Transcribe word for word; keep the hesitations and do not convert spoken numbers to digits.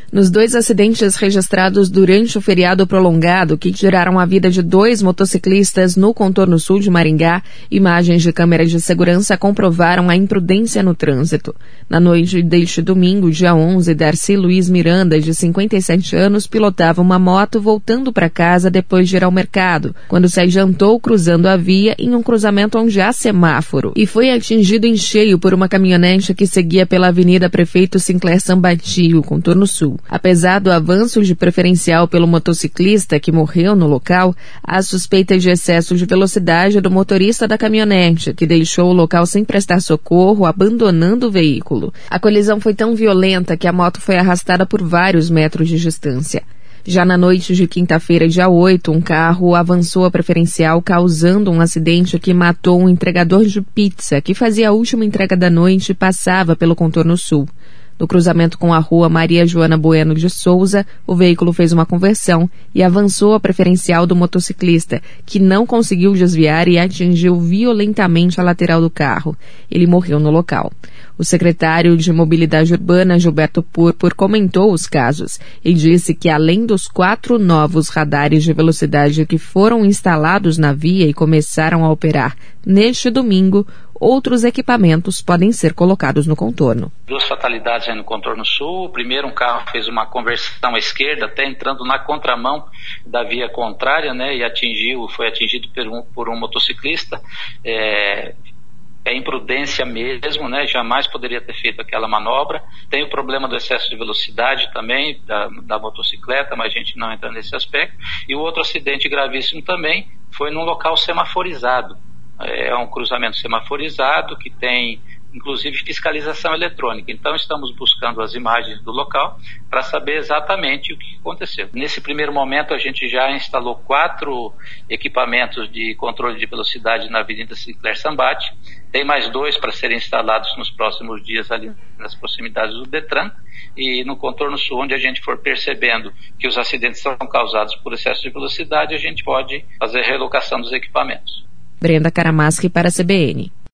Nos dois acidentes registrados durante o feriado prolongado, que tiraram a vida de dois motociclistas no contorno sul de Maringá, imagens de câmeras de segurança comprovaram a imprudência no trânsito. Na noite deste domingo, dia onze, Darcy Luiz Miranda, de cinquenta e sete anos, pilotava uma moto voltando para casa depois de ir ao mercado, quando se adiantou cruzando a via em um cruzamento onde há semáforo, e foi atingido em cheio por uma caminhonete que seguia pela Avenida Prefeito Sinclair Sambati, o contorno sul. Apesar do avanço de preferencial pelo motociclista que morreu no local, há suspeita de excesso de velocidade do motorista da caminhonete, que deixou o local sem prestar socorro, abandonando o veículo. A colisão foi tão violenta que a moto foi arrastada por vários metros de distância. Já na noite de quinta-feira, dia oito, um carro avançou a preferencial, causando um acidente que matou um entregador de pizza que fazia a última entrega da noite e passava pelo contorno sul. No cruzamento com a rua Maria Joana Bueno de Souza, o veículo fez uma conversão e avançou a preferencial do motociclista, que não conseguiu desviar e atingiu violentamente a lateral do carro. Ele morreu no local. O secretário de Mobilidade Urbana, Gilberto Purpur, comentou os casos e disse que, além dos quatro novos radares de velocidade que foram instalados na via e começaram a operar neste domingo, outros equipamentos podem ser colocados no contorno. Duas fatalidades aí no contorno sul. Primeiro, um carro fez uma conversão à esquerda, até entrando na contramão da via contrária, né, e atingiu, foi atingido por um, por um motociclista. É, é imprudência mesmo, né, jamais poderia ter feito aquela manobra. Tem o problema do excesso de velocidade também da, da motocicleta, mas a gente não entra nesse aspecto. E o outro acidente gravíssimo também foi num local semaforizado. É um cruzamento semaforizado que tem, inclusive, fiscalização eletrônica. Então, estamos buscando as imagens do local para saber exatamente o que aconteceu. Nesse primeiro momento, a gente já instalou quatro equipamentos de controle de velocidade na Avenida Sinclair Sambati. Tem mais dois para serem instalados nos próximos dias ali nas proximidades do Detran. E no contorno sul, onde a gente for percebendo que os acidentes são causados por excesso de velocidade, a gente pode fazer relocação dos equipamentos. Brenda Karamaschi para a C B N.